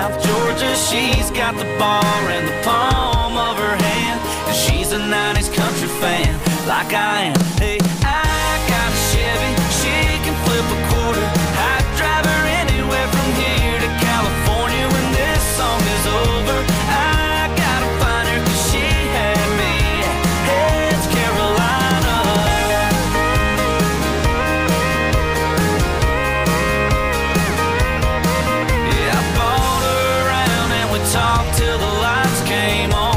South Georgia. She's got the bar in the palm of her hand, and she's a 90s country fan like I am. Hey, I got a Chevy, she can flip a quarter. I'd drive her anywhere from here to California when this song is over. I gotta find her 'cause she had me. Hey, it's Carolina. Yeah, I bought her around and we talked till the lights came on.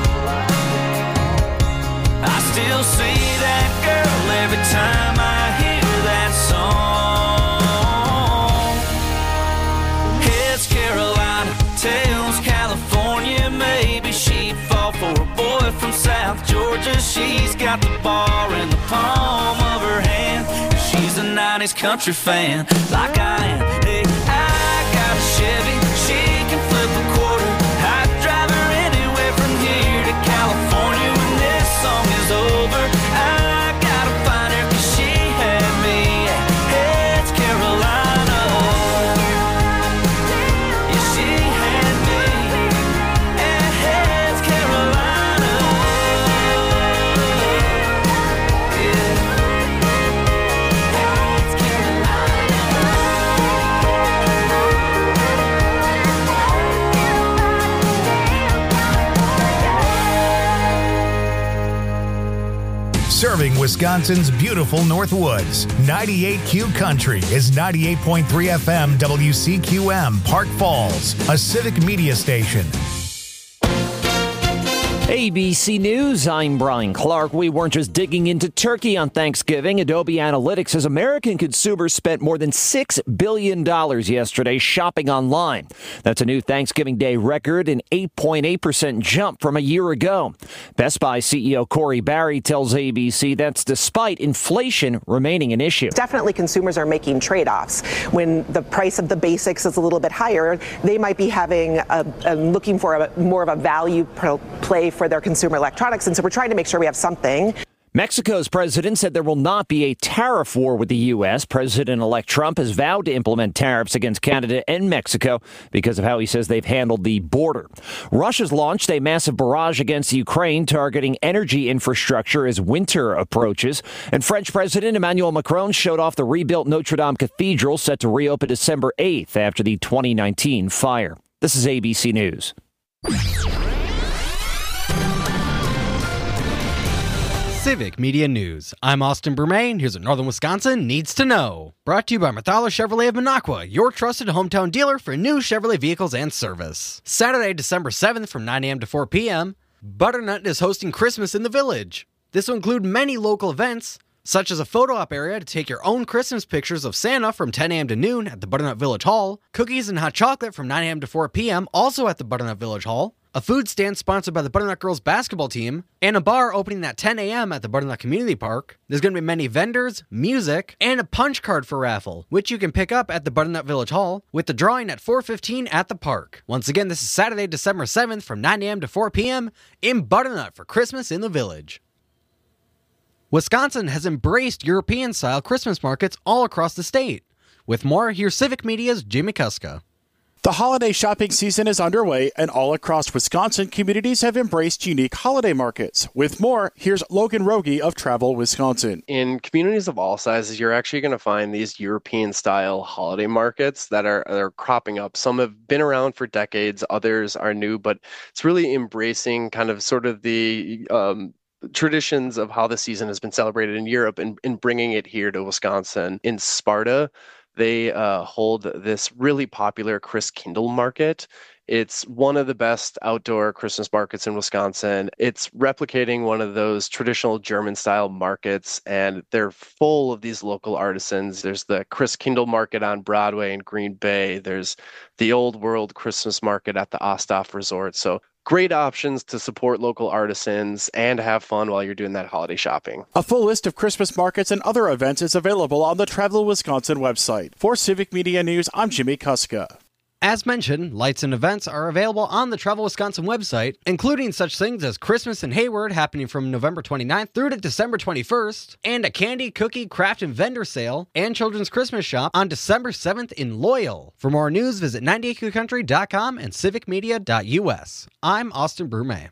I still see that girl every time I hear that song. It's Carolina, tells California, maybe she'd fall for a boy from South Georgia. She's got the bar in the palm of her hand, and she's a 90s country fan like I am. Hey, I got a Chevy, she can flip a quarter. I'd drive her anywhere from here to California when this song is over. I gotta find her 'cause she had me. Hey, it's Carolina. Yeah, she had me. Hey, it's Carolina. Yeah. It's Serving Wisconsin's beautiful Northwoods. 98Q Country is 98.3 FM WCQM Park Falls, a civic media station. ABC News, I'm Brian Clark. We weren't just digging into turkey on Thanksgiving. Adobe Analytics says American consumers spent more than $6 billion yesterday shopping online. That's a new Thanksgiving Day record, an 8.8% jump from a year ago. Best Buy CEO Corey Barry tells ABC that's despite inflation remaining an issue. Definitely consumers are making trade-offs. When the price of the basics is a little bit higher, they might be having looking for more of a value play for their consumer electronics, and so we're trying to make sure we have something. Mexico's president said there will not be a tariff war with the U.S. President-elect Trump has vowed to implement tariffs against Canada and Mexico because of how he says they've handled the border. Russia's launched a massive barrage against Ukraine, targeting energy infrastructure as winter approaches. And French President Emmanuel Macron showed off the rebuilt Notre Dame Cathedral, set to reopen December 8th after the 2019 fire. This is ABC News. Civic Media News. I'm Austin Bermain. Here's what Northern Wisconsin needs to know. Brought to you by Mathala Chevrolet of Minocqua, your trusted hometown dealer for new Chevrolet vehicles and service. Saturday, December 7th from 9 a.m. to 4 p.m., Butternut is hosting Christmas in the Village. This will include many local events, such as a photo op area to take your own Christmas pictures of Santa from 10 a.m. to noon at the Butternut Village Hall, cookies and hot chocolate from 9 a.m. to 4 p.m. also at the Butternut Village Hall, a food stand sponsored by the Butternut Girls basketball team, and a bar opening at 10 a.m. at the Butternut Community Park. There's going to be many vendors, music, and a punch card for raffle, which you can pick up at the Butternut Village Hall, with the drawing at 4:15 at the park. Once again, this is Saturday, December 7th from 9 a.m. to 4 p.m. in Butternut for Christmas in the Village. Wisconsin has embraced European-style Christmas markets all across the state. With more, here's Civic Media's Jimmy Kuska. The holiday shopping season is underway, and all across Wisconsin, communities have embraced unique holiday markets. With more, here's Logan Rogie of Travel Wisconsin. In communities of all sizes, you're actually going to find these European-style holiday markets that are cropping up. Some have been around for decades, others are new, but it's really embracing kind of sort of the traditions of how the season has been celebrated in Europe and bringing it here to Wisconsin. In Sparta, they hold this really popular Christkindl market. It's one of the best outdoor Christmas markets in Wisconsin. It's replicating one of those traditional German-style markets, and they're full of these local artisans. There's the Christkindl market on Broadway in Green Bay. There's the Old World Christmas market at the Osthoff Resort. So great options to support local artisans and have fun while you're doing that holiday shopping. A full list of Christmas markets and other events is available on the Travel Wisconsin website. For Civic Media News, I'm Jimmy Kuska. As mentioned, lights and events are available on the Travel Wisconsin website, including such things as Christmas in Hayward happening from November 29th through to December 21st, and a candy, cookie, craft, and vendor sale and children's Christmas shop on December 7th in Loyal. For more news, visit 98qcountry.com and civicmedia.us. I'm Austin Brume.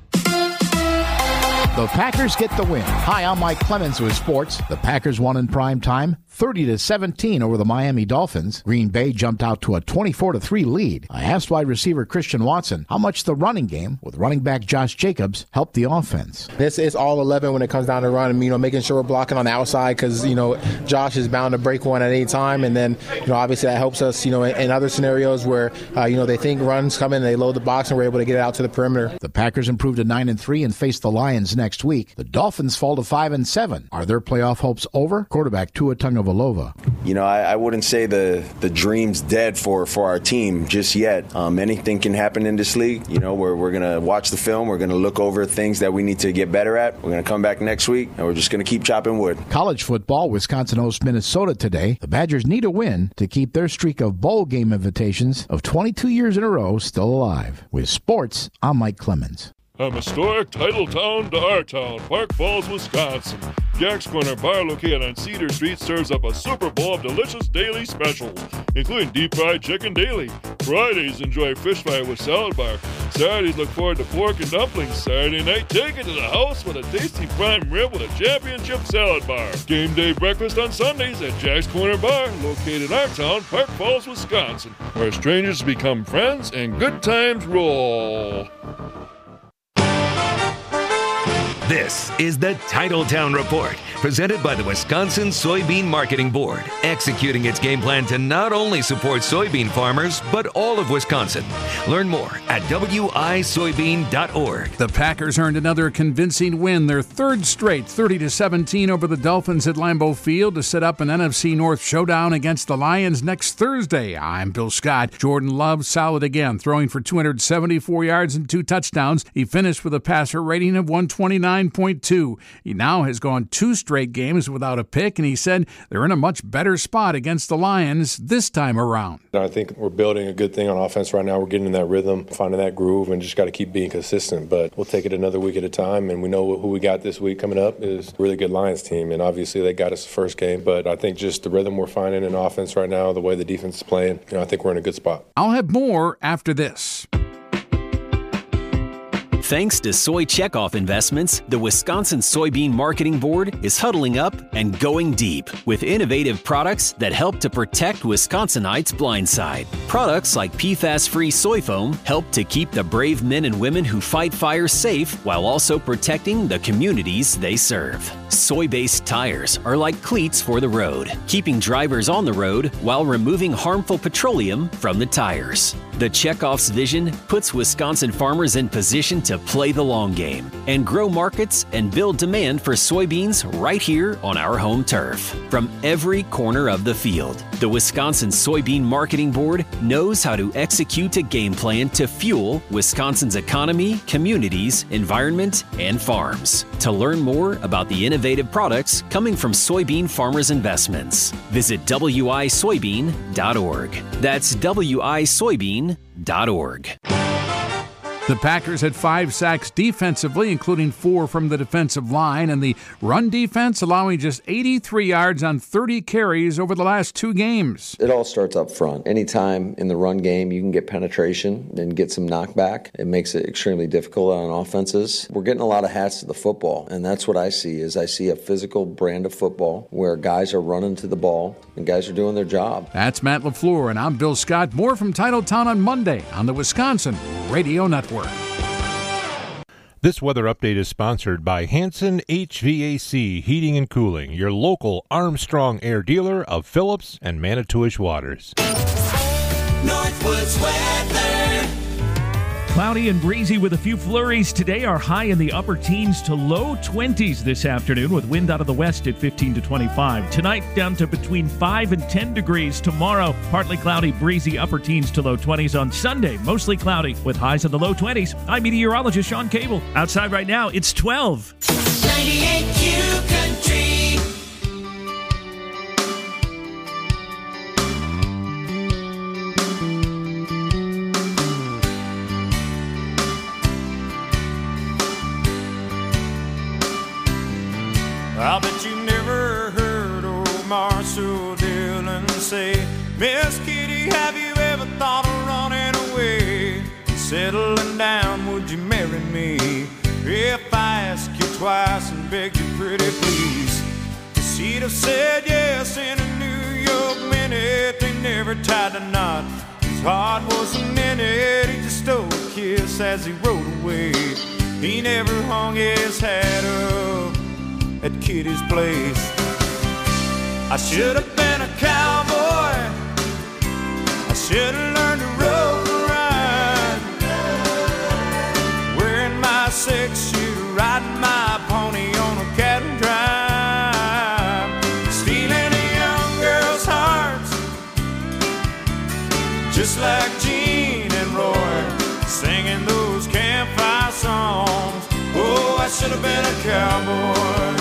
The Packers get the win. Hi, I'm Mike Clemens with sports. The Packers won in prime time, 30-17 over the Miami Dolphins. Green Bay jumped out to a 24-3 lead. I asked wide receiver Christian Watson how much the running game with running back Josh Jacobs helped the offense. It's all 11 when it comes down to run. Making sure we're blocking on the outside because, Josh is bound to break one at any time. And then, obviously that helps us, in other scenarios where, they think runs come in and they load the box and we're able to get it out to the perimeter. The Packers improved to 9-3 and face the Lions next week. The Dolphins fall to 5-7. Are their playoff hopes over? Quarterback Tua Tagovailoa. I wouldn't say the dream's dead for our team just yet. Anything can happen in this league. We're going to watch the film. We're going to look over things that we need to get better at. We're going to come back next week, and we're just going to keep chopping wood. College football, Wisconsin hosts Minnesota today. The Badgers need a win to keep their streak of bowl game invitations of 22 years in a row still alive. With sports, I'm Mike Clemens. From historic title town to our town, Park Falls, Wisconsin. Jack's Corner Bar, located on Cedar Street, serves up a Super Bowl of delicious daily specials, including deep fried chicken daily. Fridays, enjoy fish fry with salad bar. Saturdays, look forward to pork and dumplings. Saturday night, take it to the house with a tasty prime rib with a championship salad bar. Game day breakfast on Sundays at Jack's Corner Bar, located in our town, Park Falls, Wisconsin, where strangers become friends and good times roll. This is the Titletown Report, presented by the Wisconsin Soybean Marketing Board, executing its game plan to not only support soybean farmers, but all of Wisconsin. Learn more at wisoybean.org. The Packers earned another convincing win, their third straight, 30-17 over the Dolphins at Lambeau Field to set up an NFC North showdown against the Lions next Thursday. I'm Bill Scott. Jordan Love solid again, throwing for 274 yards and 2 touchdowns. He finished with a passer rating of 129.2. He now has gone 2 straight games without a pick, and he said they're in a much better spot against the Lions this time around. I think we're building a good thing on offense right now. We're getting in that rhythm, finding that groove, and just got to keep being consistent. But we'll take it another week at a time, and we know who we got this week coming up is a really good Lions team, and obviously they got us the first game. But I think just the rhythm we're finding in offense right now, the way the defense is playing, I think we're in a good spot. I'll have more after this. Thanks to Soy Checkoff Investments, the Wisconsin Soybean Marketing Board is huddling up and going deep with innovative products that help to protect Wisconsinites' blind side. Products like PFAS-free soy foam help to keep the brave men and women who fight fire safe while also protecting the communities they serve. Soy-based tires are like cleats for the road, keeping drivers on the road while removing harmful petroleum from the tires. The Checkoff's vision puts Wisconsin farmers in position to play the long game and grow markets and build demand for soybeans right here on our home turf. From every corner of the field, the Wisconsin Soybean Marketing Board knows how to execute a game plan to fuel Wisconsin's economy, communities, environment, and farms. To learn more about the innovative products coming from soybean farmers' investments, visit wisoybean.org. That's wisoybean.org. The Packers had 5 sacks defensively, including 4 from the defensive line, and the run defense allowing just 83 yards on 30 carries over the last 2 games. It all starts up front. Anytime in the run game you can get penetration and get some knockback, it makes it extremely difficult on offenses. We're getting a lot of hats to the football, and that's what I see is I see a physical brand of football where guys are running to the ball and guys are doing their job. That's Matt LaFleur, and I'm Bill Scott. More from Titletown on Monday on the Wisconsin Radio Network. This weather update is sponsored by Hanson HVAC Heating and Cooling, your local Armstrong Air dealer of Phillips and Manitowish Waters. Northwoods weather. Cloudy and breezy with a few flurries today. Our high in the upper teens to low 20s this afternoon with wind out of the west at 15 to 25. Tonight down to between 5 and 10 degrees. Tomorrow partly cloudy, breezy, upper teens to low 20s. On Sunday mostly cloudy with highs in the low 20s. I'm meteorologist Sean Cable. Outside right now it's 12. 98Q Country. I bet you never heard old Marshall Dillon say, Miss Kitty, have you ever thought of running away? Settling down, would you marry me? If I ask you twice and beg you pretty please. She'd have said yes in a New York minute. They never tied a knot. His heart wasn't in it. He just stole a kiss as he rode away. He never hung his hat up at Kitty's place. I should have been a cowboy. I should have learned to rope and ride, wearing my 6-shooter, riding my pony on a cattle drive, stealing a young girl's hearts, just like Gene and Roy, singing those campfire songs. Oh, I should have been a cowboy.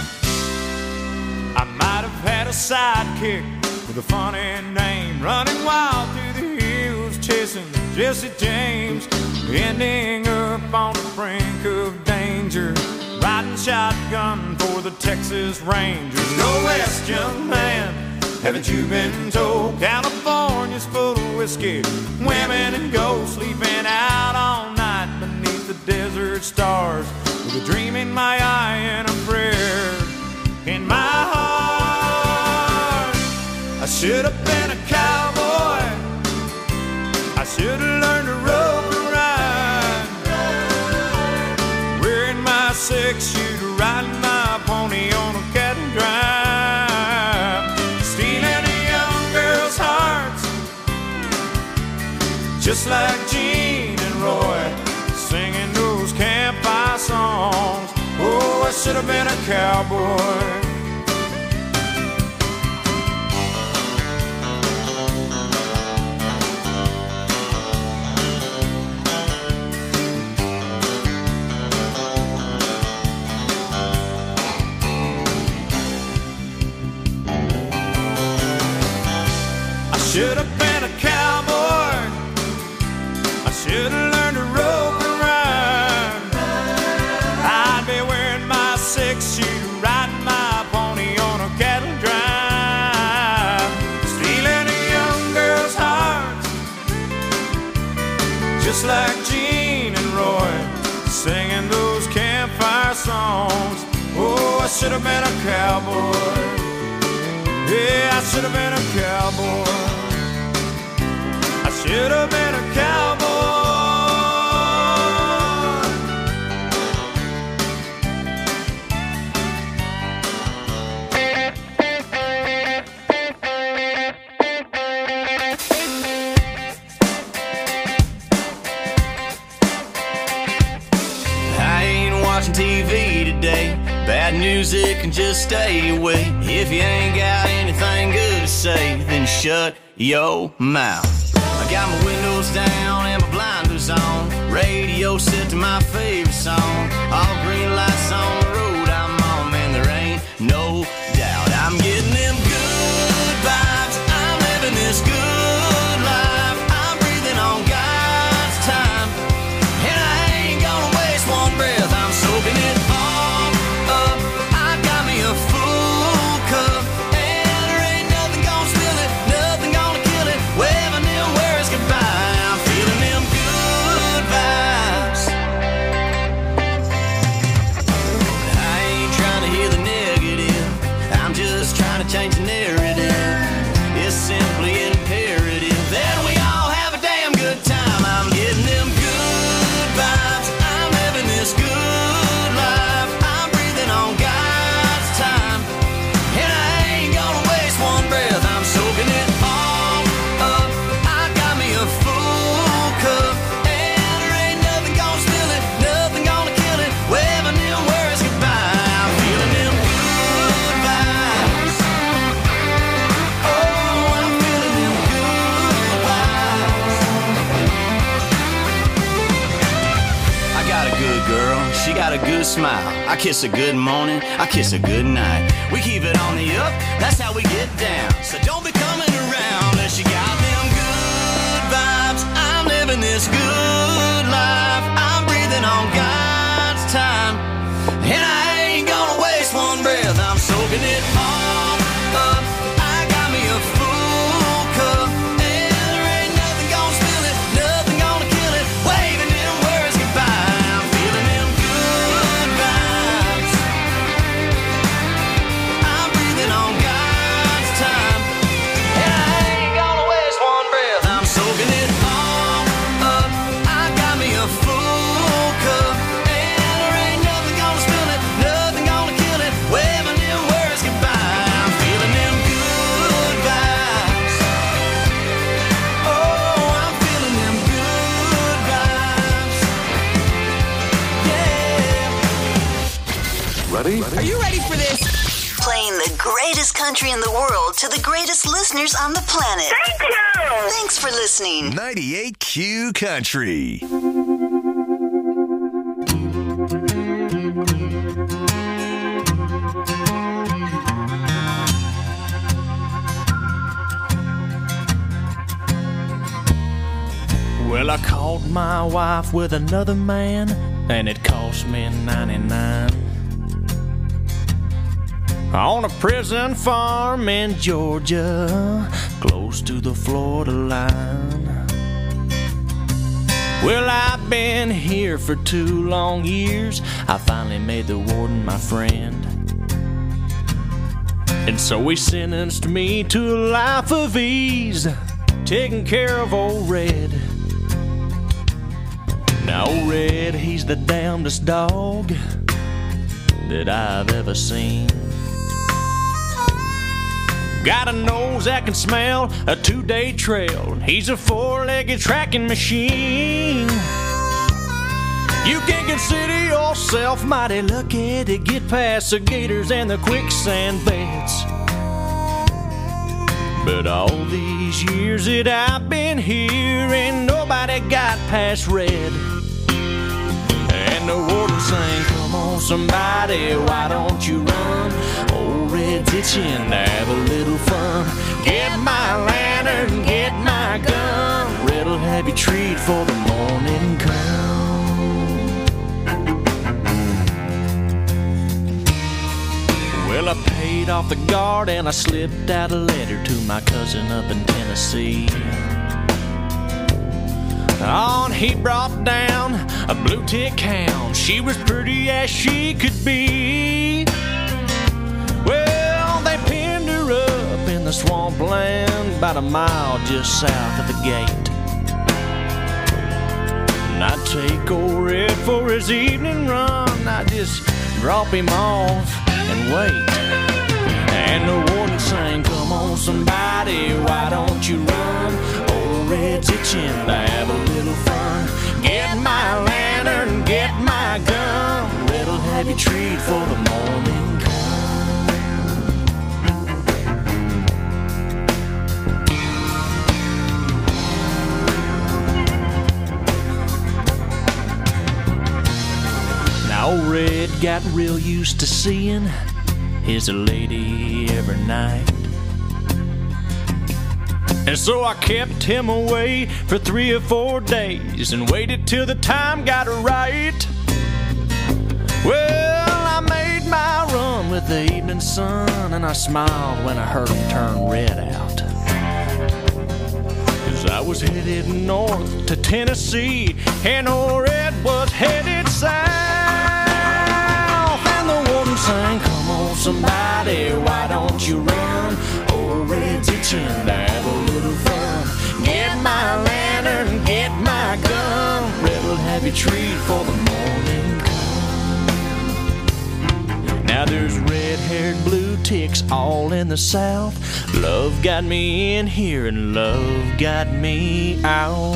I might have had a sidekick with a funny name, running wild through the hills, chasing Jesse James, ending up on the brink of danger, riding shotgun for the Texas Rangers. Go west, young man, haven't you been told? California's full of whiskey, women and gold, sleeping out all night beneath the desert stars, with a dream in my eye and a prayer in my heart. I should have been a cowboy. I should have learned to rope and ride, wearing my 6-shooter, riding my pony on a cattle drive, stealing a young girl's hearts, just like Gene and Roy, singing those campfire songs. Oh, I should have been a cowboy. I should have been a cowboy. I should have learned to rope and ride. I'd be wearing my 6-shooter, riding my pony on a cattle drive, stealing a young girl's heart, just like Gene and Roy, singing those campfire songs. Oh, I should have been a cowboy. Yeah, I should have been a cowboy. I should have been a cowboy. I ain't watching TV today. Bad music can just stay away. If you ain't got anything good to say, then shut your mouth. I got my windows down and my blinders on, radio set to my favorite song. All green lights on the road I'm on, man, there ain't no doubt. I'm getting them good vibes, I'm living this good life, I'm breathing on God's time, and I ain't gonna waste one breath. I'm soaking it all up, I got me a full cup, and there ain't nothing gonna spill it, nothing gonna kill it, waving them words goodbye. I'm feeling them good vibes. I ain't trying to hear the negative, I'm just trying to change the narrative. It's simply imperative that we all have a damn good time. I'm getting them good vibes, I'm living this good life, I'm breathing on God's time, and I ain't gonna waste one breath. I'm soaking it all up, I got me a full cup, and there ain't nothing gonna spill it, nothing gonna kill it, waving them words goodbye. I'm feeling them good vibes. Oh, I'm feeling them good vibes. I got a good girl, she got a good smile. I kiss her good morning, I kiss her good night. We keep it on the up, that's how we get down. So don't be coming around unless you got them good vibes. I'm living this good life, I'm breathing on God's time, and I ain't gonna waste one breath. Ready? Are you ready for this? Playing the greatest country in the world to the greatest listeners on the planet. Thank you! Thanks for listening. 98Q Country. Well, I caught my wife with another man, and it cost me $99. On a prison farm in Georgia, close to the Florida line. Well, I've been here for 2 long years. I finally made the warden my friend. And so he sentenced me to a life of ease, taking care of old Red. Now old Red, he's the damnedest dog that I've ever seen. Got a nose that can smell a 2-day trail. He's a 4-legged tracking machine. You can consider yourself mighty lucky to get past the gators and the quicksand beds. But all these years that I've been here, ain't nobody got past Red. And the warden sang, come on somebody, why don't you run? Old Red's itching to have a little fun. Get my lantern, get my gun. Red'll have you treat for the morning come. Well, I paid off the guard and I slipped out a letter to my cousin up in Tennessee. On he brought down a blue tick hound. She was pretty as she could be. Well, they pinned her up in the swampland about a mile just south of the gate. And I'd take old Red for his evening run. I'd just drop him off and wait. And the warden sang, come on somebody, why don't you run? Old Red's itching to have a little fun. Get my lantern, get my gun. Red'll have you treat for the morning come. Now old Red got real used to seeing his lady every night. And so I kept him away for 3 or 4 days and waited till the time got right. Well, I made my run with the evening sun, and I smiled when I heard him turn Red out. 'Cause I was headed north to Tennessee, and old Red was headed south. And the warden sang, come on somebody, why don't you run? Old Red's itching to have a little fun. Get my lantern, get my gun. Red'll have you treat for the morning come. Now there's red-haired blue ticks all in the south. Love got me in here and love got me out.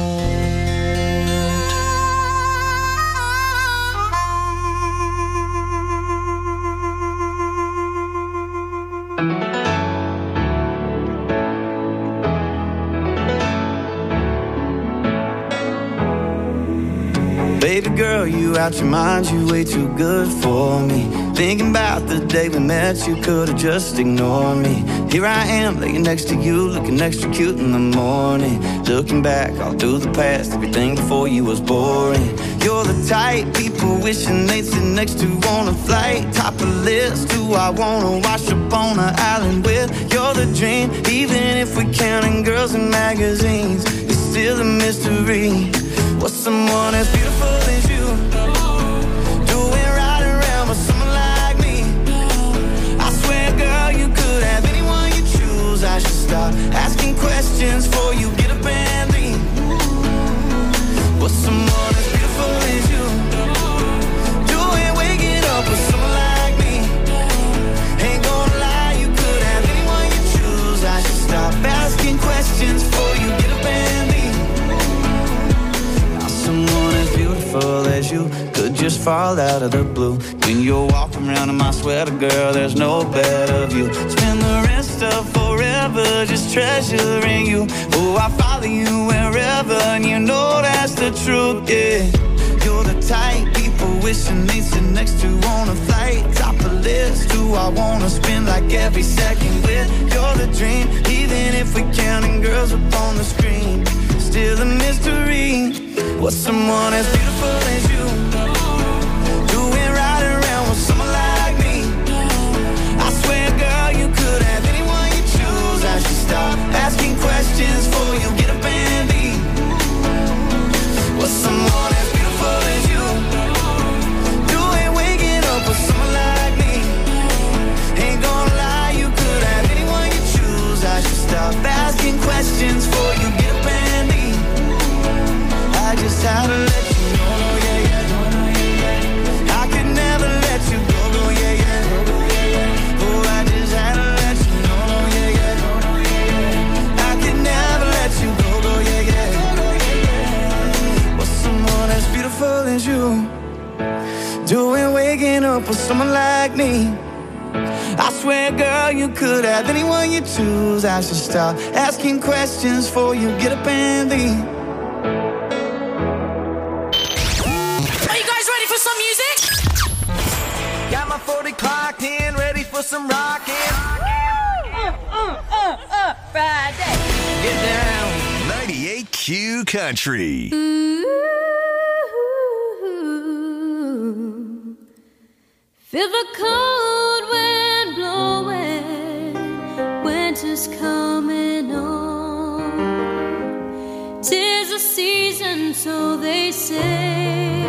Baby girl, you out your mind, you way too good for me. Thinking about the day we met, you could've just ignored me. Here I am, laying next to you, looking extra cute in the morning. Looking back all through the past, everything before you was boring. You're the type people wishing they'd sit next to on a flight. Top of the list, who I wanna wash up on an island with. You're the dream, even if we're counting girls in magazines. It's still a mystery. What's someone as beautiful as you doing right around with someone like me? I swear, girl, you could have anyone you choose. I should stop asking questions before you get up and leave. What's someone as beautiful as you doing waking up with someone like me? Ain't gonna lie, you could have anyone you choose. I should stop asking questions before you get up and leave. Someone as beautiful as you could call out of the blue. When you're walking around in my sweater, girl, there's no better view. Spend the rest of forever just treasuring you. Oh, I follow you wherever, and you know that's the truth, yeah. You're the type people wishing they'd sit next to on a flight. Top of the list, who I wanna spend like every second with. You're the dream, even if we're counting girls up on the screen. Still a mystery, what's someone as beautiful as you doing right around with someone like me? I swear, girl, you could have anyone you choose. I should stop asking questions before you get up and leave. What's someone as beautiful as you doing waking up with someone like me? Ain't gonna lie, you could have anyone you choose. I should stop asking questions before you get up and leave. I just had to let you know, yeah, yeah. I could never let you go, yeah, yeah. Oh, I just had to let you know, yeah, yeah. I could never let you go, yeah, yeah. What's someone as beautiful as you doing waking up with someone like me? I swear, girl, you could have anyone you choose. I should stop asking questions before you get up and leave. Got my 40 clocked in, ready for some rockin'. Friday. Get down. 98Q Country. Feel the cold wind blowing, winter's coming on. 'Tis a season, so they say.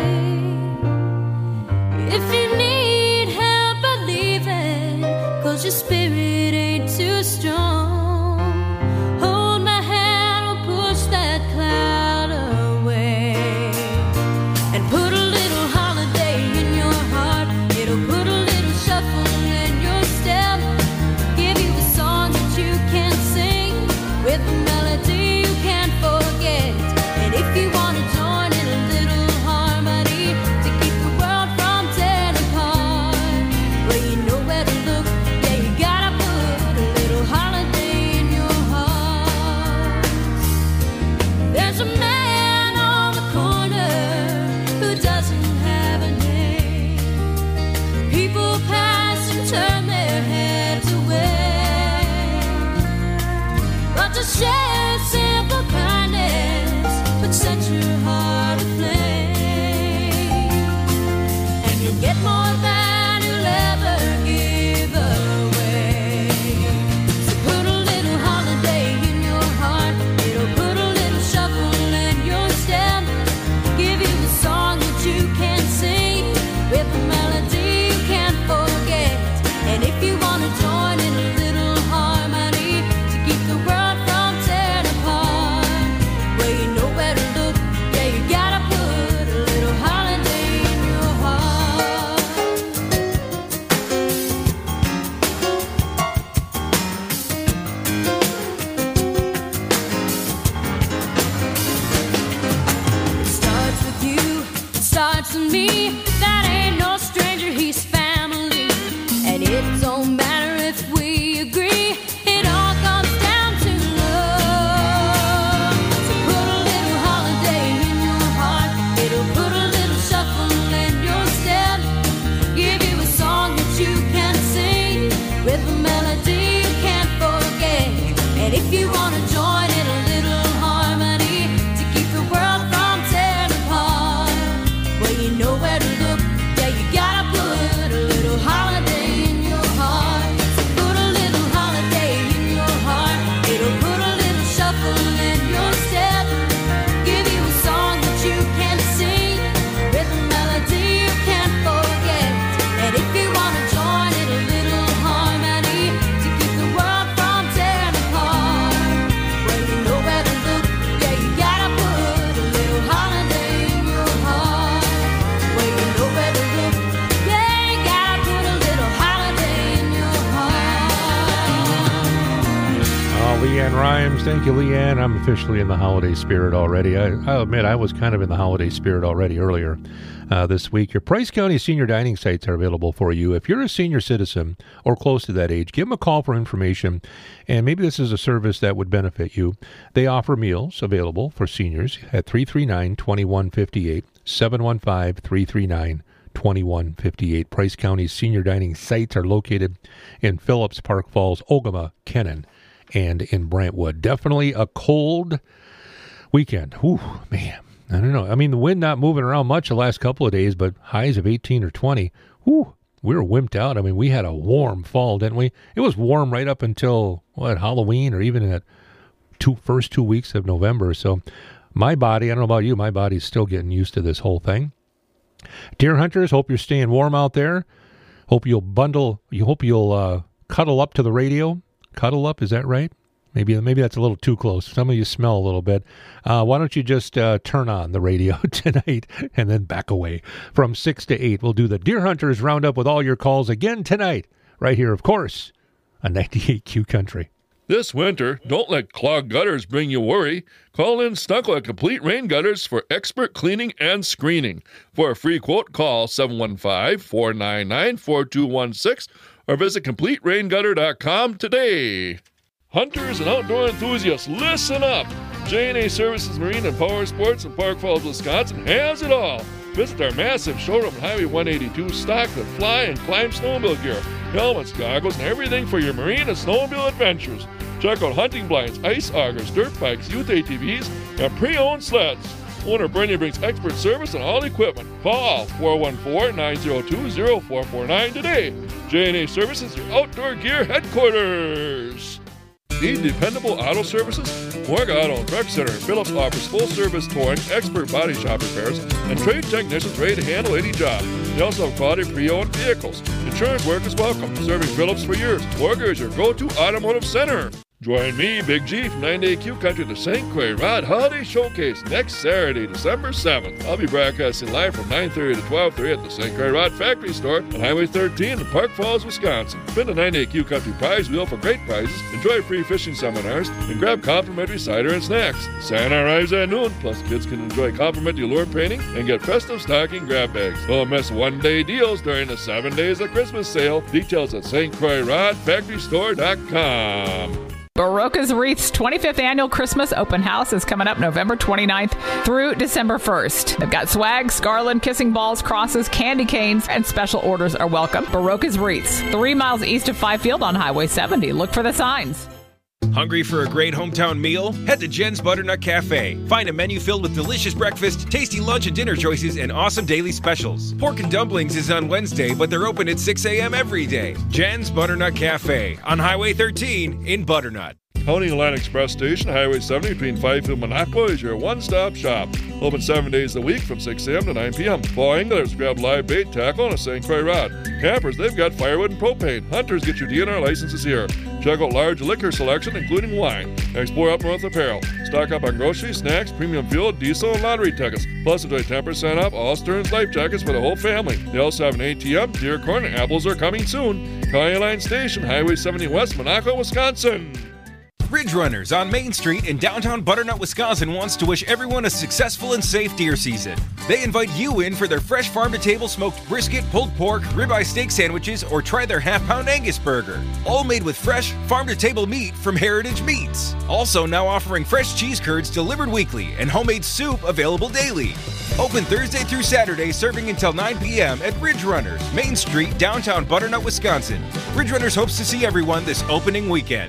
If you need help believing, 'cause your spirit ain't too strong, hold my hand, we'll push that cloud away. And put a little holiday in your heart. It'll put a little shuffle in your step. Give you a song that you can sing with a melody you can't forget. And if you want to join in a little harmony to keep the world from tearing apart, well, you know where to look. Yeah, you gotta put a little holiday in your heart. There's a man on the corner who doesn't have a name. People pass and turn their heads away, but to share simple kindness would set your heart aflame, and you'll get more than you'll ever give away. So put a little holiday in your heart. It'll put a little shuffle in your step. Give you a song that you can sing with a melody you can't forget. And if you want to join in a little harmony to keep the world from tearing apart, well, you know where to look. Yeah, you gotta put a little holiday in your heart. It starts with you, it starts with me. That ain't no stranger, he's family. And it don't matter if we agree, it all comes down to love. So put a little holiday in your heart. It'll put a little shuffle in your step. Give you a song that you can sing with a melody you can't forget. And if you want to join in a little harmony to keep the world from tearing apart, well, you know where to look. Yeah, you gotta put a little holiday in your heart. So put a little holiday in your heart. It'll put a little shuffle in your step. Give you a song that you can sing with a melody you can't forget. And if you want to join in a little harmony to keep the world from tearing apart, well, you know where to look. Yeah, you gotta put a little holiday in your heart. Well, you know where to look. Yeah, you gotta put a little holiday in your heart. Oh, Leanne Rhymes. Thank you, Leanne. I'm officially in the holiday spirit already. I'll admit I was kind of in the holiday spirit already earlier. this week. Your Price County senior dining sites are available for you. If you're a senior citizen or close to that age, give them a call for information, and maybe this is a service that would benefit you. They offer meals available for seniors at 339-2158, 715-339-2158. Price County senior dining sites are located in Phillips, Park Falls, Ogama, Kennon, and in Brantwood. Definitely a cold weekend. Ooh, man. I don't know. I mean, the wind not moving around much the last couple of days, but highs of 18 or 20. Whew, we were wimped out. I mean, we had a warm fall, didn't we? It was warm right up until, Halloween or even in that first 2 weeks of November. So my body, I don't know about you, my body's still getting used to this whole thing. Deer hunters, hope you're staying warm out there. Hope you'll cuddle up to the radio. Cuddle up, is that right? Maybe that's a little too close. Some of you smell a little bit. Why don't you just turn on the radio tonight and then back away? From 6 to 8, we'll do the Deer Hunters Roundup with all your calls again tonight, right here, of course, on 98Q Country. This winter, don't let clogged gutters bring you worry. Call in Stucco at Complete Rain Gutters for expert cleaning and screening. For a free quote, call 715-499-4216 or visit CompleteRainGutter.com today. Hunters and outdoor enthusiasts, listen up! J&A Services Marine and Power Sports in Park Falls, Wisconsin has it all. Visit our massive showroom on Highway 182, stocked with fly and climb snowmobile gear, helmets, goggles, and everything for your marine and snowmobile adventures. Check out hunting blinds, ice augers, dirt bikes, youth ATVs, and pre-owned sleds. Owner Bernie brings expert service on all equipment. Call 414-902-0449 today. J&A Services, your outdoor gear headquarters. Need dependable auto services? Morga Auto and Truck Center in Phillips offers full-service towing, expert body shop repairs, and trade technicians ready to handle any job. They also have quality pre-owned vehicles. Insurance work is welcome. Serving Phillips for years, Morga is your go-to automotive center. Join me, Big G, from 9-Day-Q Country to St. Croix Rod Holiday Showcase next Saturday, December 7th. I'll be broadcasting live from 9:30 to 12:30 at the St. Croix Rod Factory Store on Highway 13 in Park Falls, Wisconsin. Spin the 9-Day-Q Country prize wheel for great prizes, enjoy free fishing seminars, and grab complimentary cider and snacks. Santa arrives at noon, plus kids can enjoy complimentary lure painting and get festive stocking grab bags. Don't miss one-day deals during the 7 days of Christmas sale. Details at stcroixrodfactorystore.com. Barocca's Wreaths 25th Annual Christmas Open House is coming up November 29th through December 1st. They've got swags, garland, kissing balls, crosses, candy canes, and special orders are welcome. Barocca's Wreaths, 3 miles east of Fifield on Highway 70. Look for the signs. Hungry for a great hometown meal? Head to Jen's Butternut Cafe. Find a menu filled with delicious breakfast, tasty lunch and dinner choices, and awesome daily specials. Pork and dumplings is on Wednesday, but they're open at 6 a.m. every day. Jen's Butternut Cafe on Highway 13 in Butternut. County Line Express Station, Highway 70 between Fifield and Minocqua is your one-stop shop. Open 7 days a week from 6 a.m. to 9 p.m. For anglers, grab live bait, tackle, and a St. Croix rod. Campers, they've got firewood and propane. Hunters, get your DNR licenses here. Check out large liquor selection, including wine. Explore Up North apparel. Stock up on groceries, snacks, premium fuel, diesel, and lottery tickets. Plus, enjoy 10% off all Stearns life jackets for the whole family. They also have an ATM, deer corn, and apples are coming soon. County Line Station, Highway 70 West, Minocqua, Wisconsin. Ridge Runners on Main Street in downtown Butternut, Wisconsin wants to wish everyone a successful and safe deer season. They invite you in for their fresh farm-to-table smoked brisket, pulled pork, ribeye steak sandwiches, or try their half-pound Angus burger. All made with fresh, farm-to-table meat from Heritage Meats. Also now offering fresh cheese curds delivered weekly and homemade soup available daily. Open Thursday through Saturday, serving until 9 p.m. at Ridge Runners, Main Street, downtown Butternut, Wisconsin. Ridge Runners hopes to see everyone this opening weekend.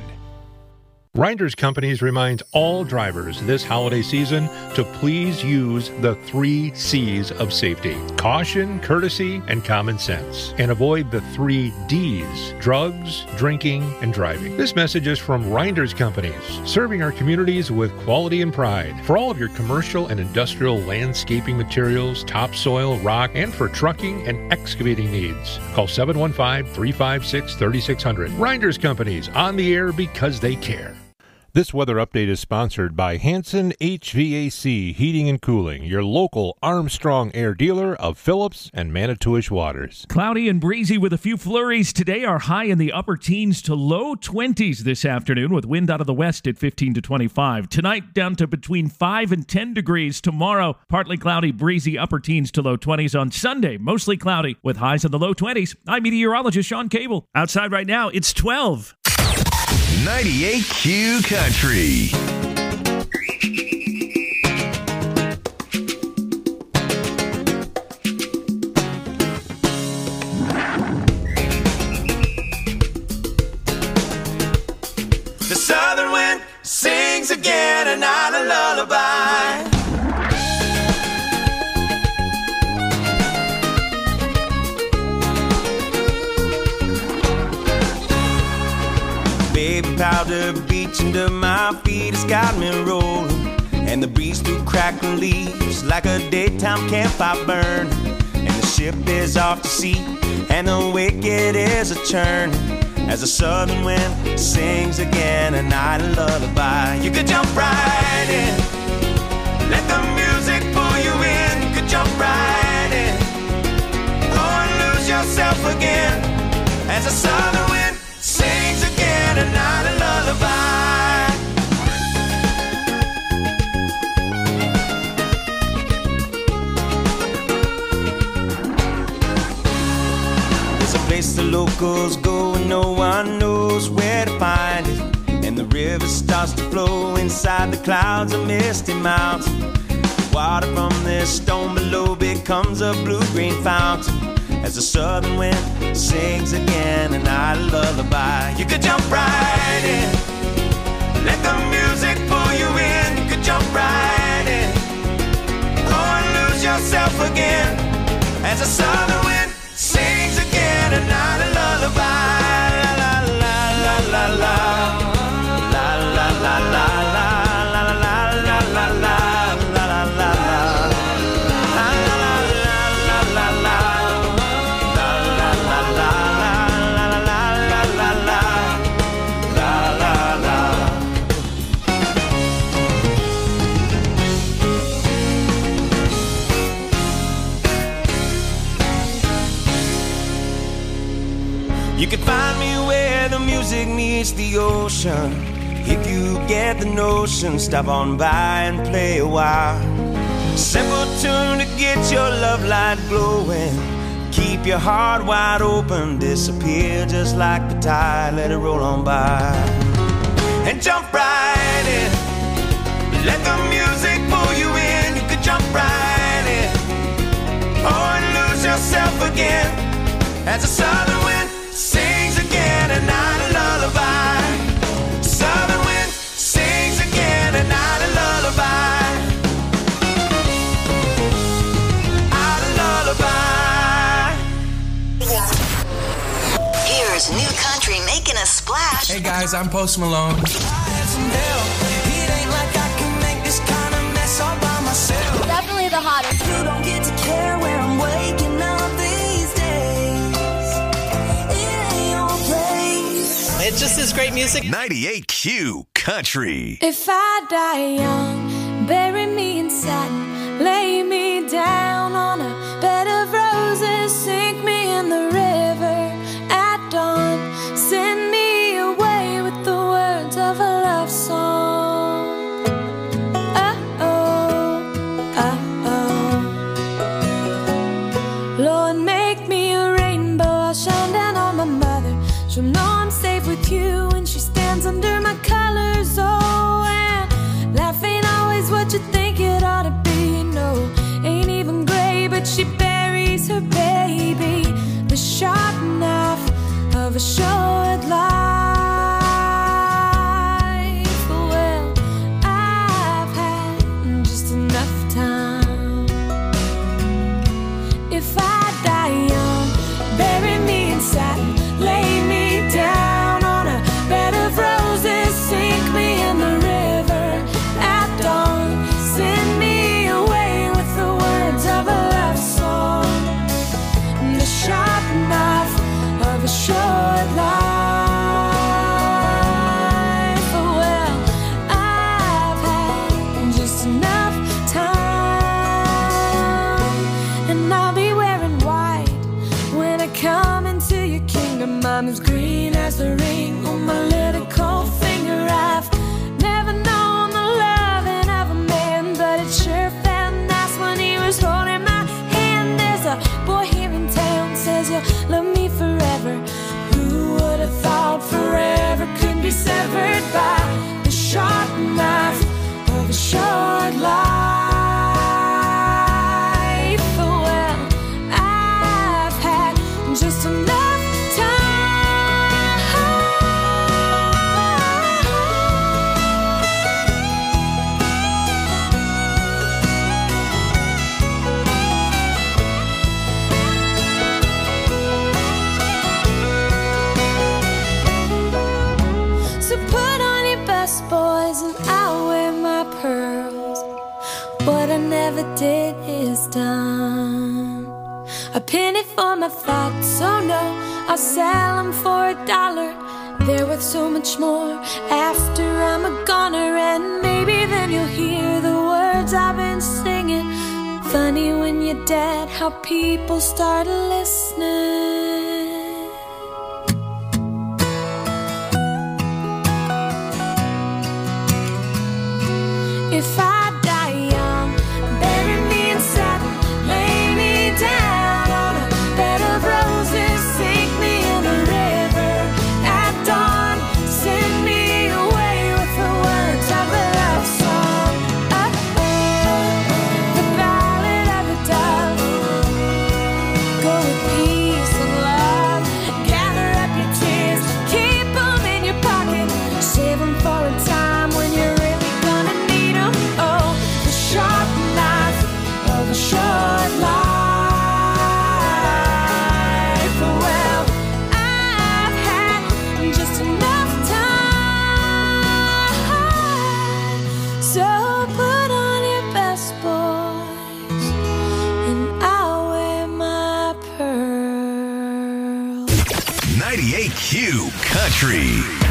Reinders Companies reminds all drivers this holiday season to please use the 3 C's of safety: caution, courtesy, and common sense, and avoid the 3 D's: drugs, drinking, and driving. This message is from Reinders Companies, serving our communities with quality and pride. For all of your commercial and industrial landscaping materials, topsoil, rock, and for trucking and excavating needs, call 715-356-3600. Reinders Companies, on the air because they care. This weather update is sponsored by Hanson HVAC Heating and Cooling, your local Armstrong Air dealer of Phillips and Manitowish Waters. Cloudy and breezy with a few flurries today. Our high in the upper teens to low 20s this afternoon with wind out of the west at 15 to 25. Tonight down to between 5 and 10 degrees. Tomorrow, partly cloudy, breezy, upper teens to low 20s. On Sunday, mostly cloudy with highs in the low 20s. I'm meteorologist Sean Cable. Outside right now, it's 12. 98Q Country. The southern wind sings again a night of lullaby. Baby powder beach under my feet has got me rolling, and the breeze through crackling leaves like a daytime campfire burn. And the ship is off to sea, and the wicked is a churn, as the southern wind sings again a night of lullaby. You could jump right in, let the music pull you in. You could jump right in, or lose yourself again, as the southern wind sings again a night of lullaby. There's a place the locals go and no one knows where to find it, and the river starts to flow inside the clouds of misty mountains. Water from this stone below becomes a blue-green fountain, as the southern wind sings again a night of lullaby. You could jump right in, let the music pull you in. You could jump right in, or lose yourself again, as the southern wind sings again a night of lullaby. La la la la la la la la la la la la la la la. You can find me where the music meets the ocean. If you get the notion, stop on by and play a while. Simple tune to get your love light glowing. Keep your heart wide open, disappear just like the tide, let it roll on by. And jump right in, let the music pull you in. You could jump right in, or lose yourself again, as the southern wind sings again a night of lullaby. Southern wind sings again a night of lullaby. Out of lullaby. Here's new country making a splash. Hey guys, I'm Post Malone. Definitely the hottest. You don't get to care where I'm waking up these days. It ain't your place. It's just this great music. 98Q Country. If I die young, bury me in satin, lay me down on a bed of roses, sink me in the river at dawn, send me away with the words of a love song. Lord, make me a rainbow, I'll shine down on my mother. She'll know I'm safe with you when she stands under my colors. Oh, and life ain't always what you think it ought to be. No, ain't even gray, but she buries her baby. The sharp knife of a short life. Well, I've had just enough time. If I die young, bury me in satin, lay me down on a bed of roses, sink me in the river at dawn, send me away with the words of a love song. The sharp knife of a short life. Well, I'm as green as the ring on my little cold finger. I've never known the loving of a man, but it sure felt nice when he was holding my hand. There's a boy here in town says you'll love me forever. Who would have thought forever could be severed by the sharp knife of a short life? Well, I've had just enough boys, and I'll wear my pearls. What I never did is done. A penny for my thoughts, oh no, I'll sell them for $1. They're worth so much more after I'm a goner. And maybe then you'll hear the words I've been singing. Funny when you're dead how people start listening. If I die young, bury me in satin, lay me down on a bed of roses, sink me in a river at dawn, send me away with the words of a love song. The ballad of the dove. Go with peace and love, gather up your tears, keep them in your pocket, save them for a time when you're really gonna need them. Oh, the sharp knife of a short life. Well, I've had just enough time. So put on your best, boys, and I'll wear my pearl. 98Q Country.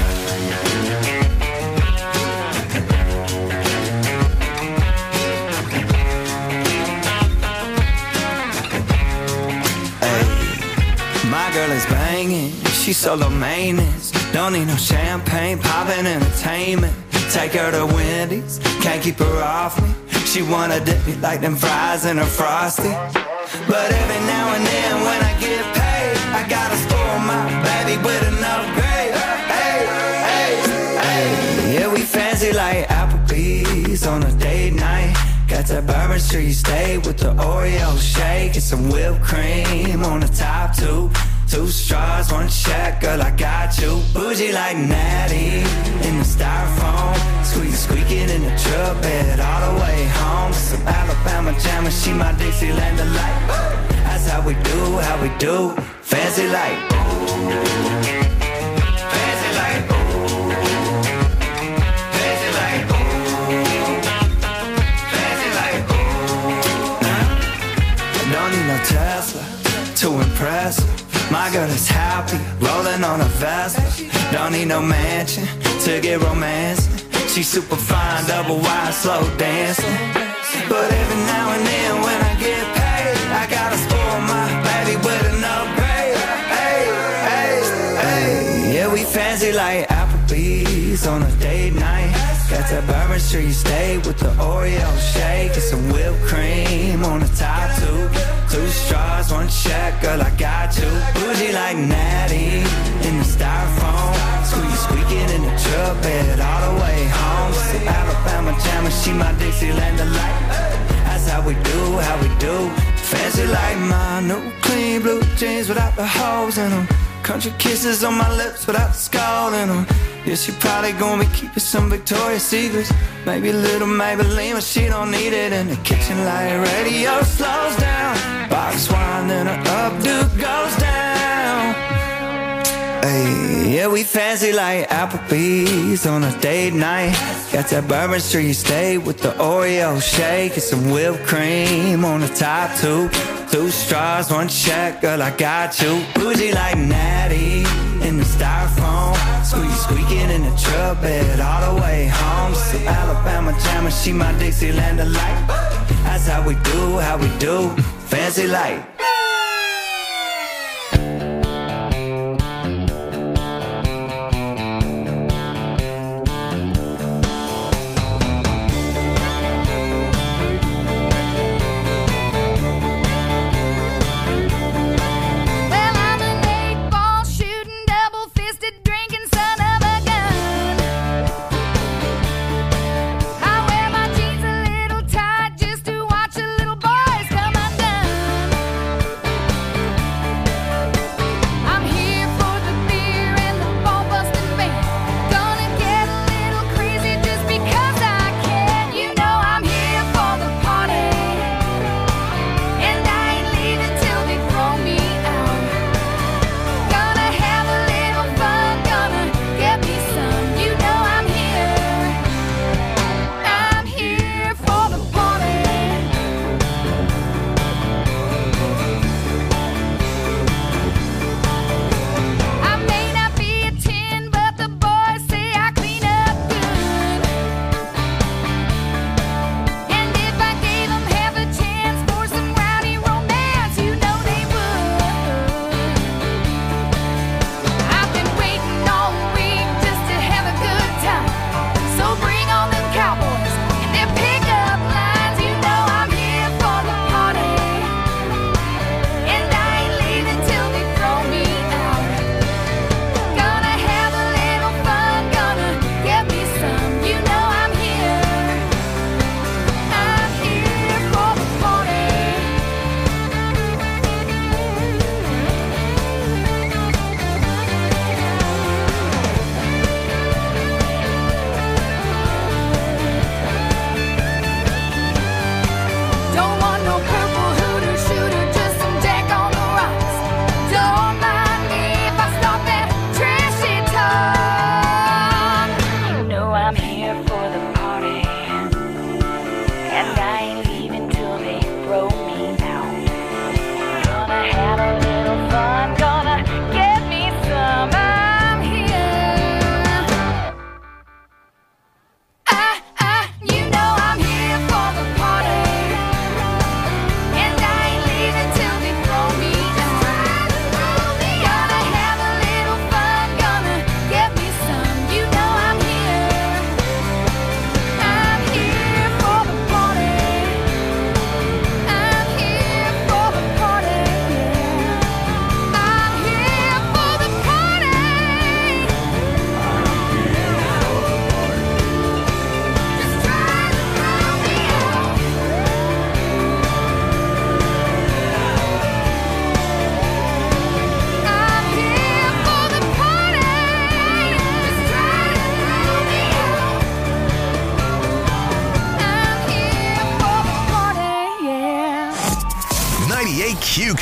My girl is banging, she's solo maintenance. Don't need no champagne, poppin' entertainment. Take her to Wendy's, can't keep her off me. She wanna dip me like them fries in her Frosty. But every now and then when I get paid, I gotta spoil my baby with an upgrade. Hey, hey, hey. Yeah, we fancy like Applebee's on a date night. Got that Bourbon Street steak with the Oreo shake and some whipped cream on the top two. 2 straws, 1 check, girl, I got you. Bougie like Natty in the styrofoam. Squeaking in the truck bed all the way home. Some Alabama jammer, she my Dixieland delight. That's how we do, fancy like. Fancy like. Fancy like. Fancy like. Don't need no Tesla to impress her. My girl is happy, rolling on a Vespa. Don't need no mansion to get romance. She's super fine, double wide, slow dancing. But every now and then when I get paid, I gotta spoil my baby with an upgrade. Hey, hey, hey. Yeah, we fancy like Applebee's on a date night. Got that Bourbon Street steak with the Oreo shake and some whipped cream on the top two. 2 straws, 1 check, girl, I got you. Bougie like Natty in the styrofoam. Squeaking in the truck bed all the way home. Some Alabama jammer, she my Dixieland delight. That's how we do, fancy like my new clean blue jeans without the holes in them. Country kisses on my lips without the skull in them. Yeah, she probably gonna be keeping some Victoria's Secrets. Maybe a little Maybelline, but she don't need it. In the kitchen like radio slows down. Box wine, then her updo goes down. Hey, yeah, we fancy like Applebee's on a date night. Got that Bourbon Street steak with the Oreo shake and some whipped cream on the top two. 2 straws, 1 check, girl, I got you. Bougie like Natty in the styrofoam. Squeaking in the truck bed all the way home. Some Alabama jammer, she my Dixieland delight. That's how we do, fancy like.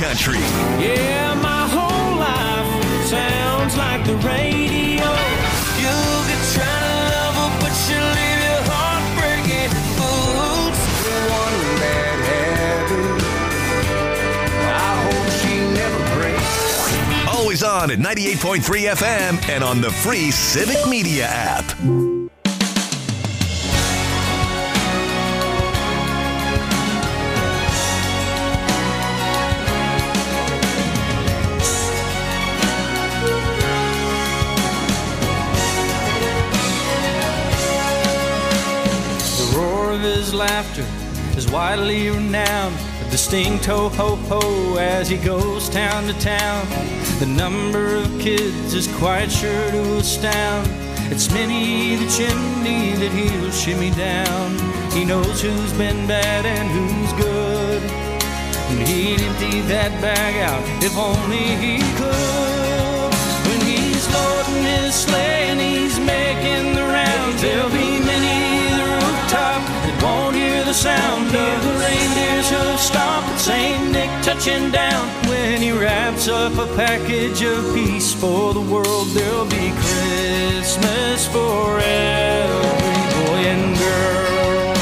Country. Yeah, my whole life sounds like the radio. You'll get trying to love her, but she'll leave your heart breaking. Oops, one bad habit. I hope she never breaks. Always on at 98.3 FM and on the free Civic Media app. His laughter is widely renowned, a distinct ho-ho-ho as he goes town to town. The number of kids is quite sure to astound. It's Minnie the chimney that he'll shimmy down. He knows who's been bad and who's good, and he'd empty that bag out if only he could. When he's loading his sleigh and he's making the rounds, there'll be Minnie the rooftop that won't hear the sound of the reindeer's hoof stomp and Saint Nick touching down. When he wraps up a package of peace for the world, there'll be Christmas for every boy and girl.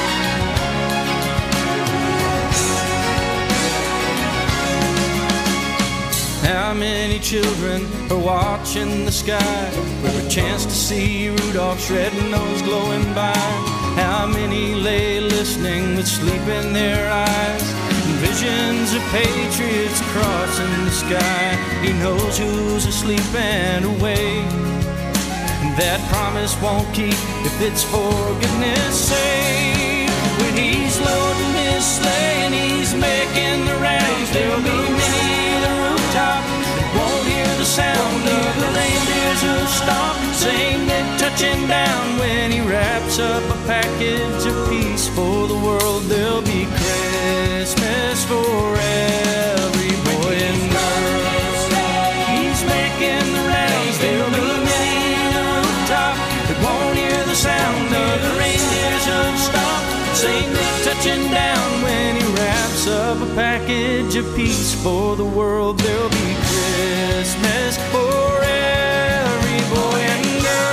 How many children are watching the sky for a chance to see Rudolph's red-nose glowing by? How many lay listening with sleep in their eyes and visions of patriots crossing the sky? He knows who's asleep and awake, and that promise won't keep if it's for goodness sake. When he's loading his sleigh and he's making the rounds, there'll be many the rooftop that won't hear the sound of the reindeer's hoof stomp and Saint Nick touching down. When he wraps up a package of peace for the world, there'll be Christmas for every boy and girl. He's making the rounds, there'll be many the rooftop that won't hear the sound of the reindeer's hoof stomp, Saint Nick touching down. When he wraps up a package of peace for the world, there'll be Christmas for every boy and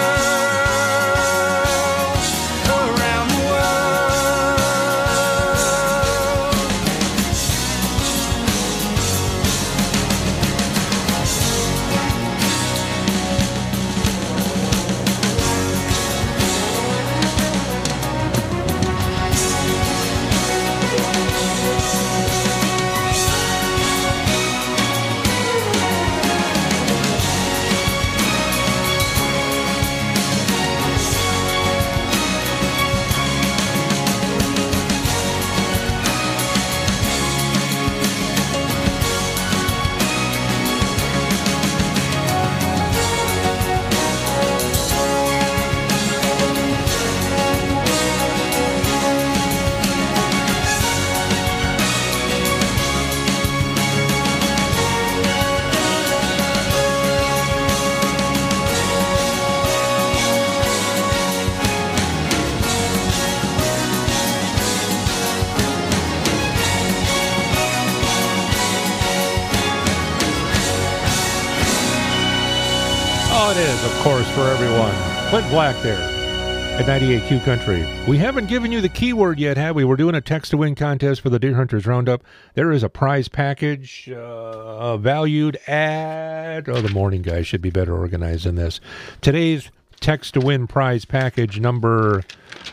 girl around the It is, of course, for everyone. Clint Black there at 98Q Country. We haven't given you the keyword yet, have we? We're doing a text-to-win contest for the Deer Hunters Roundup. There is a prize package valued at... Oh, the morning guys should be better organized than this. Today's text-to-win prize package number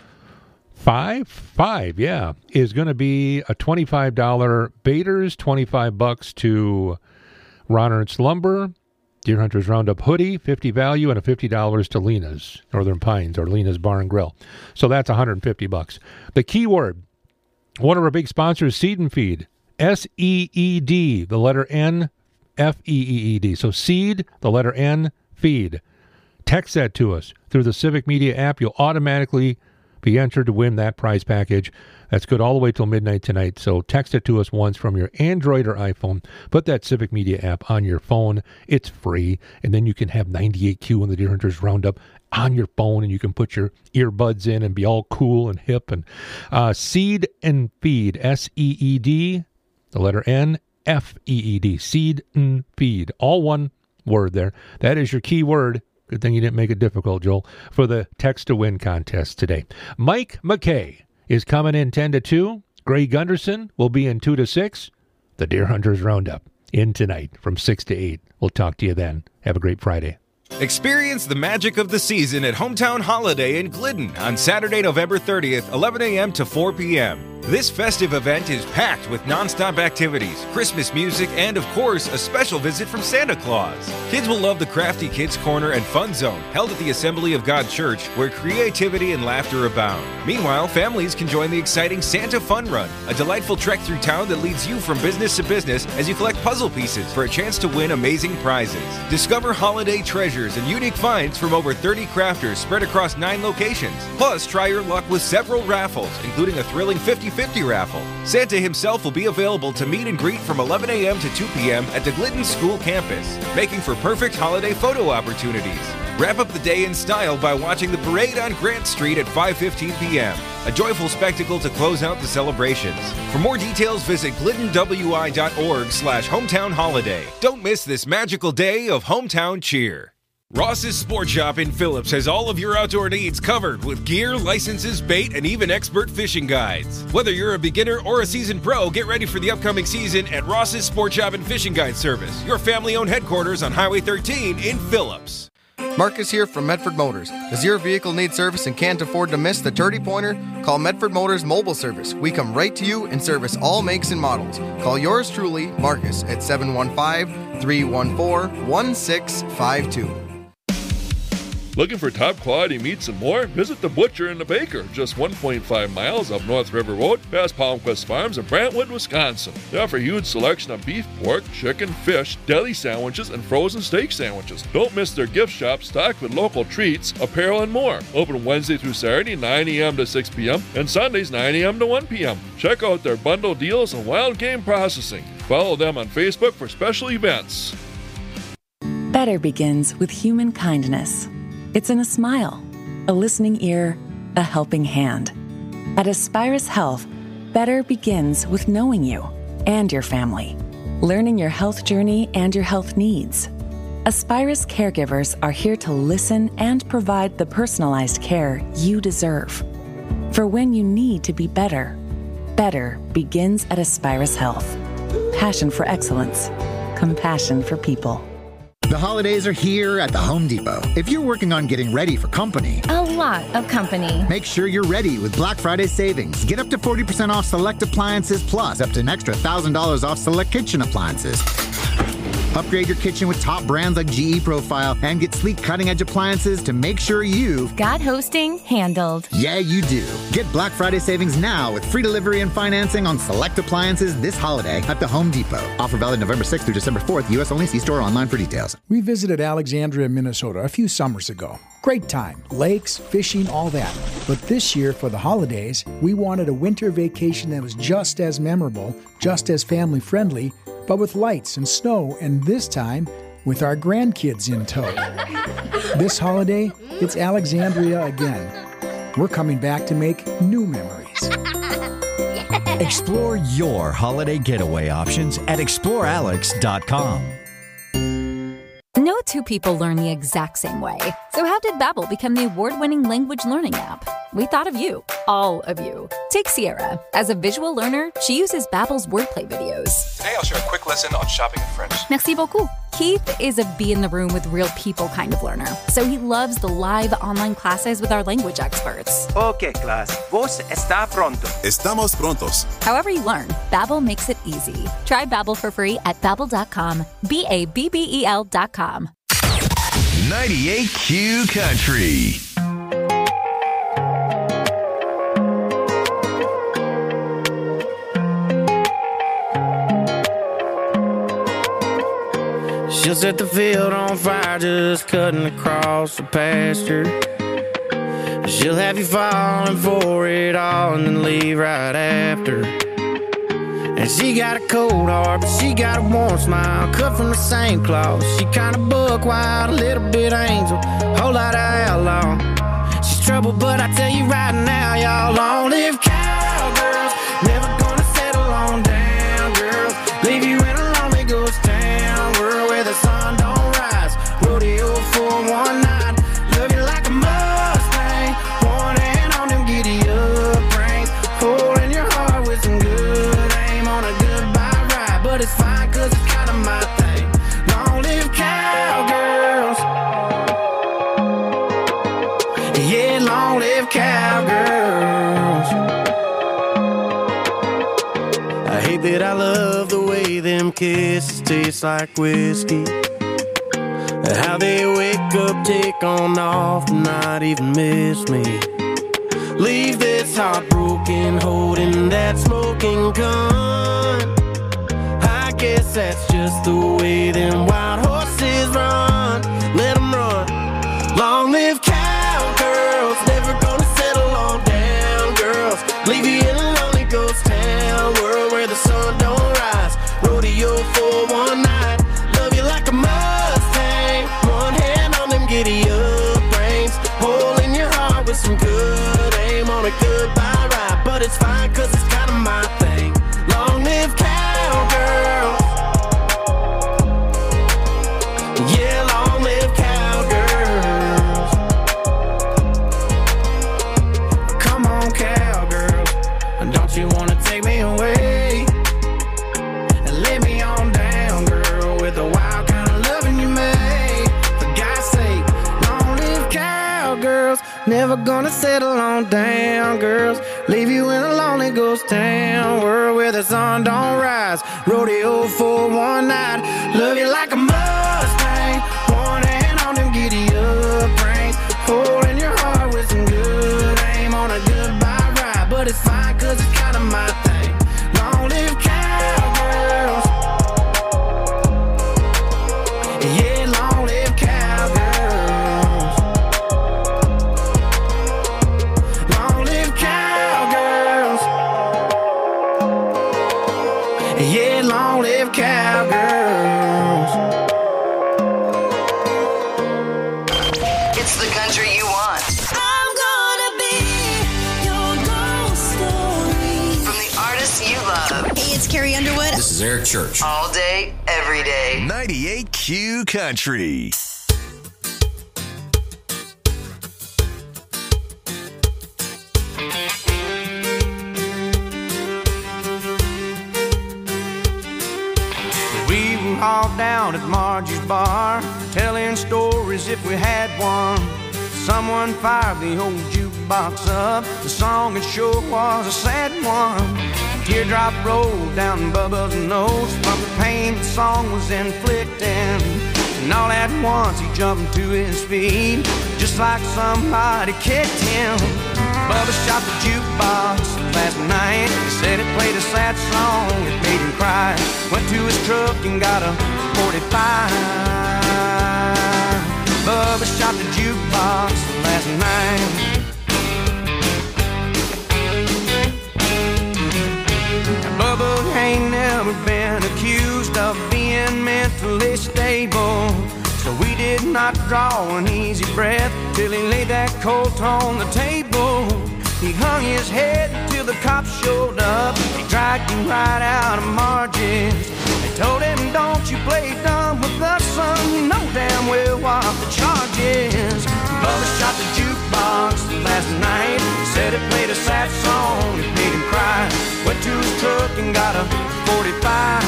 5, is going to be a $25 Baiters, $25 to Ron Ernst Lumber, Deer Hunters Roundup hoodie, $50 value, and a $50 to Lena's Northern Pines or Lena's Bar and Grill. So that's $150. The keyword, one of our big sponsors, Seed and Feed, S-E-E-D, the letter N, F-E-E-E-D. So Seed, the letter N, Feed. Text that to us through the Civic Media app. You'll automatically be entered to win that prize package. That's good all the way till midnight tonight. So text it to us once from your Android or iPhone. Put that Civic Media app on your phone. It's free. And then you can have 98Q and the Deer Hunters Roundup on your phone, and you can put your earbuds in and be all cool and hip. And Seed and Feed, S-E-E-D, the letter N, F-E-E-D, Seed and Feed. All one word there. That is your key word. Good thing you didn't make it difficult, Joel, for the Text to Win contest today. Mike McKay is coming in 10 to 2. Gray Gunderson will be in 2 to 6. The Deer Hunters Roundup in tonight from 6 to 8. We'll talk to you then. Have a great Friday. Experience the magic of the season at Hometown Holiday in Glidden on Saturday, November 30th, 11 a.m. to 4 p.m. This festive event is packed with nonstop activities, Christmas music, and of course, a special visit from Santa Claus. Kids will love the Crafty Kids Corner and Fun Zone, held at the Assembly of God Church, where creativity and laughter abound. Meanwhile, families can join the exciting Santa Fun Run, a delightful trek through town that leads you from business to business as you collect puzzle pieces for a chance to win amazing prizes. Discover holiday treasures and unique finds from over 30 crafters spread across 9 locations. Plus, try your luck with several raffles, including a thrilling 50-50 raffle. Santa himself will be available to meet and greet from 11 a.m. to 2 p.m. at the Glidden School campus, making for perfect holiday photo opportunities. Wrap up the day in style by watching the parade on Grant Street at 5:15 p.m. A joyful spectacle to close out the celebrations. For more details, visit gliddenwi.org/hometownholiday. Don't miss this magical day of hometown cheer. Ross's Sport Shop in Phillips has all of your outdoor needs covered with gear, licenses, bait, and even expert fishing guides. Whether you're a beginner or a seasoned pro, get ready for the upcoming season at Ross's Sport Shop and Fishing Guide Service, your family-owned headquarters on Highway 13 in Phillips. Marcus here from Medford Motors. Does your vehicle need service and can't afford to miss the 30-pointer? Call Medford Motors Mobile Service. We come right to you and service all makes and models. Call yours truly, Marcus, at 715-314-1652. Looking for top quality meats and more? Visit the Butcher and the Baker, just 1.5 miles up North River Road, past Palmquist Farms in Brantwood, Wisconsin. They offer a huge selection of beef, pork, chicken, fish, deli sandwiches, and frozen steak sandwiches. Don't miss their gift shop stocked with local treats, apparel, and more. Open Wednesday through Saturday, 9 a.m. to 6 p.m., and Sundays, 9 a.m. to 1 p.m. Check out their bundle deals and wild game processing. Follow them on Facebook for special events. Better begins with human kindness. It's in a smile, a listening ear, a helping hand. At Aspirus Health, better begins with knowing you and your family, learning your health journey and your health needs. Aspirus caregivers are here to listen and provide the personalized care you deserve. For when you need to be better, better begins at Aspirus Health. Passion for excellence, compassion for people. The holidays are here at the Home Depot. If you're working on getting ready for company, a lot of company, make sure you're ready with Black Friday savings. Get up to 40% off select appliances, plus up to an extra $1,000 off select kitchen appliances. Upgrade your kitchen with top brands like GE Profile and get sleek cutting-edge appliances to make sure you've got hosting handled. Yeah, you do. Get Black Friday savings now with free delivery and financing on select appliances this holiday at the Home Depot. Offer valid November 6th through December 4th. U.S. only. See store online for details. We visited Alexandria, Minnesota a few summers ago. Great time. Lakes, fishing, all that. But this year, for the holidays, we wanted a winter vacation that was just as memorable, just as family-friendly, but with lights and snow, and this time, with our grandkids in tow. This holiday, it's Alexandria again. We're coming back to make new memories. Explore your holiday getaway options at explorealex.com. No two people learn the exact same way. So how did Babbel become the award-winning language learning app? We thought of you, all of you. Take Sierra. As a visual learner, she uses Babbel's wordplay videos. Today I'll share a quick lesson on shopping in French. Merci beaucoup. Keith is a be-in-the-room-with-real-people kind of learner, so he loves the live online classes with our language experts. Okay, class. Vos está pronto. Estamos prontos. However you learn, Babbel makes it easy. Try Babbel for free at Babbel.com, Babbel.com. 98Q Country. She'll set the field on fire just cutting across the pasture. She'll have you falling for it all and then leave right after. And she got a cold heart, but she got a warm smile, cut from the same cloth. She kinda buck wild, a little bit angel, whole lot of outlaw. She's trouble, but I tell you right now, y'all long live cowgirls. Never gonna settle on down, girls. Leave you in a sun don't rise. Rodeo for one night. Love you like a Mustang. One hand on them giddy up reins. Hole in your heart with some good aim on a goodbye ride. But it's fine cause it's kind of my thing. Long live cowgirls. Yeah, long live cowgirls. I hate that I love the way them kisses taste like whiskey. How they wake up, take on off, not even miss me. Leave this heartbroken, holding that smoking gun. I guess that's just the way them wild horses run. Let them run. Long live cowgirls, never gonna settle on down girls. Leave you in a lonely ghost town, world where the sun don't rise. Rodeo for one night, love you like a Mustang. One hand on them giddy up reins. Hole in your heart with some good aim on a goodbye ride. But it's fine cause it's kind of my thing. Long live cowgirls. Yeah, long live cowgirls. Come on, cowgirls. Don't you wanna take me away and lay me on down, girl, with the wild kind of loving you made. For God's sake, long live cowgirls. Never gonna settle on down, girls. Leave you in a lonely ghost town, world where the sun don't rise. Rodeo for one night. Love you like a Mustang. One hand on them giddy up reins. Hole in your heart with some good aim on a goodbye ride. But it's fine cause it's kind of my thing. Long live cowgirls. Yeah, long live cowgirls. Long live cowgirls. Yeah, long live cowgirls. It's the country you want. I'm gonna be your ghost story. From the artists you love. Hey, it's Carrie Underwood. This is Eric Church. All day, every day. 98Q Country. We were all down at Margie's bar, telling stories if we had one. Someone fired the old jukebox up. The song it sure was a sad one. Teardrop rolled down Bubba's nose from the pain the song was inflicting. And all at once he jumped to his feet, just like somebody kicked him. Bubba shot the jukebox last night. He said it played a sad song, it made him cry. Went to his truck and got a 45. Bubba shot the jukebox last night. Now, Bubba ain't never been accused of being mentally stable, so we did not draw an easy breath till he laid that Colt on the table. He hung his head till the cops showed up. They dragged him right out of Margie's. They told him, don't you play dumb with us, son. You know damn well what the charge is. Bubba shot the jukebox last night. Said it played a sad song, it made him cry. Went to his truck and got a 45.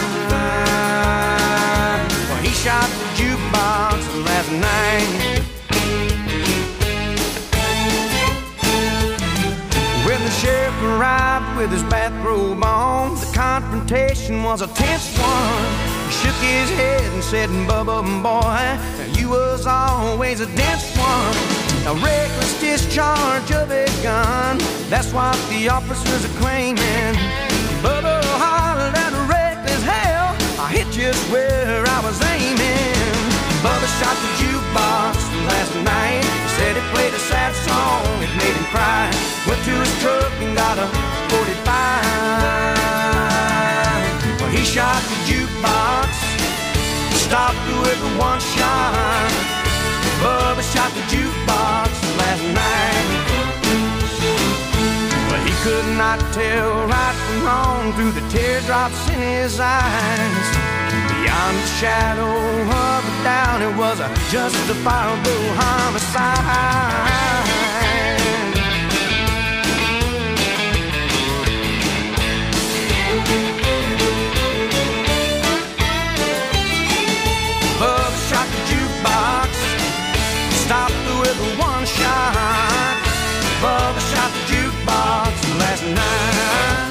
Well, he shot the jukebox last night. When the sheriff arrived with his bathrobe on, the confrontation was a tense one. He shook his head and said, Bubba, boy, you was always a dense one. A reckless discharge of a gun, that's what the officers are claiming. Bubba hollered at a reckless hell, I hit just where I was aiming. Bubba shot the jukebox last night. Said it played a sad song, it made him cry. Went to his truck and got a 45. Well, he shot the jukebox, stopped with a one shot. Bubba shot the jukebox last night. Well, he could not tell right from wrong through the teardrops in his eyes. Beyond the shadow of a doubt, it was a justifiable homicide. Bubba shot the jukebox, stopped with one shot. Bubba shot the jukebox last night.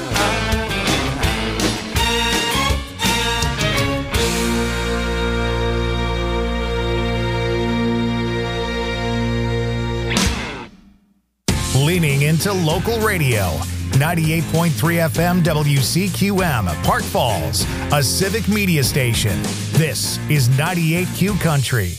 Leaning into local radio. 98.3 FM WCQM, Park Falls, a civic media station. This is 98Q Country.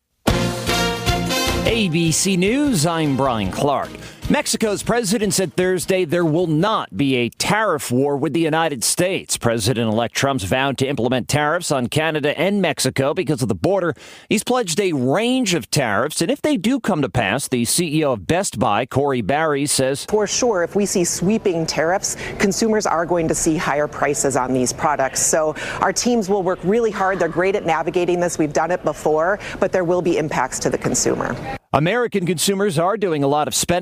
ABC News, I'm Brian Clark. Mexico's president said Thursday there will not be a tariff war with the United States. President-elect Trump's vowed to implement tariffs on Canada and Mexico because of the border. He's pledged a range of tariffs, and if they do come to pass, the CEO of Best Buy, Corey Barry, says, for sure, if we see sweeping tariffs, consumers are going to see higher prices on these products. So our teams will work really hard. They're great at navigating this. We've done it before, but there will be impacts to the consumer. American consumers are doing a lot of spending